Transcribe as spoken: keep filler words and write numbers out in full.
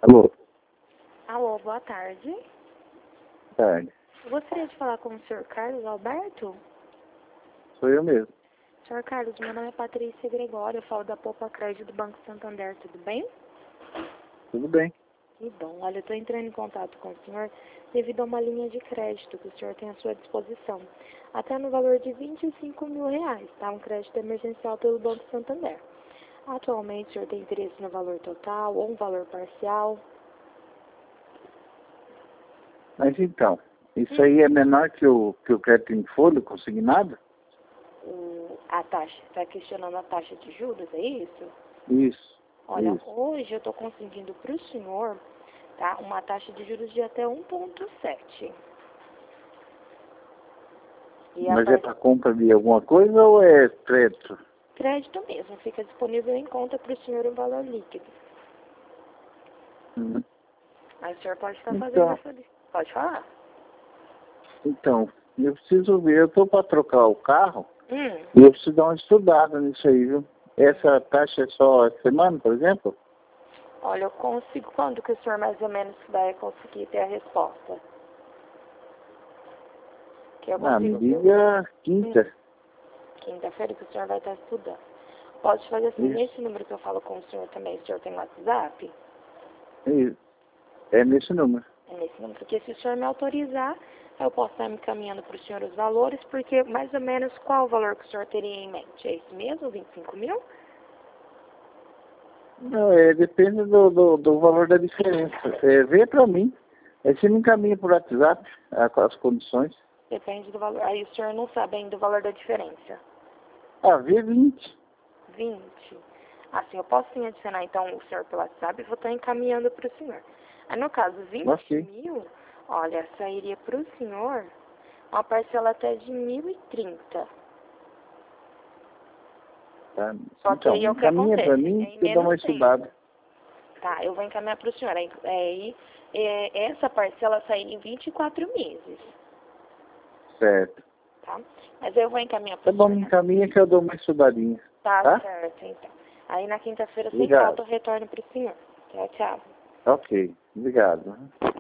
Alô? Alô, boa tarde. Boa tarde. Gostaria de falar com o senhor Carlos Alberto? Sou eu mesmo. senhor Carlos, meu nome é Patrícia Gregório, eu falo da Poupa Crédito do Banco Santander, tudo bem? Tudo bem. Que bom. Olha, eu estou entrando em contato com o senhor devido a uma linha de crédito que o senhor tem à sua disposição, até no valor de vinte e cinco mil reais, tá? Um crédito emergencial pelo Banco Santander. Atualmente, o senhor tem interesse no valor total ou um valor parcial? Mas então, isso aí é menor que o, que o crédito em folha consignado? O, a taxa, está questionando a taxa de juros, é isso? Isso. Olha, isso. hoje eu estou conseguindo para o senhor, tá, uma taxa de juros de até um vírgula sete. E a Mas é part... para compra de alguma coisa ou é crédito? Crédito mesmo, fica disponível em conta para o senhor um valor líquido. Hum. Aí o senhor pode estar fazendo Então, essa... Pode falar? então, eu preciso ver, eu estou para trocar o carro Hum. e eu preciso dar uma estudada nisso aí, viu? Essa taxa é só semana, por exemplo? Olha, eu consigo... Quando que o senhor mais ou menos vai conseguir ter a resposta? Que eu Ah, me consigo... diga quinta. Hum. Quinta-feira que o senhor vai estar estudando. Pode fazer assim, Isso. nesse número que eu falo com o senhor também, o senhor tem WhatsApp? Isso. É nesse número. É nesse número, porque se o senhor me autorizar, eu posso estar me encaminhando para o senhor os valores, porque mais ou menos qual o valor que o senhor teria em mente? É esse mesmo, vinte e cinco mil? Não, é, depende do, do, do valor da diferença. É, vê para mim. Aí você me encaminha por WhatsApp a- as condições. Depende do valor. Aí o senhor não sabe ainda o valor da diferença. Ah, vê vinte. vinte. Assim, eu posso sim adicionar então o senhor pelo WhatsApp e vou estar encaminhando para o senhor. Aí no caso, vinte Ok. mil, olha, sairia para o senhor uma parcela até de mil e trinta. Tá. Só que Então, aí é o que encaminha para acontece, mim é em que eu dou uma menos tempo. estudada. Tá, eu vou encaminhar para o senhor. Aí, aí é, essa parcela sairia em vinte e quatro meses, Certo. tá? Mas eu vou encaminhar para Tá o bom, senhor. me Né? encaminha que eu dou uma estudadinha. Tá Tá? certo, então. Aí na quinta-feira, sem Obrigado. falta, eu retorno para o senhor. Tchau, tchau. Ok. Obrigado.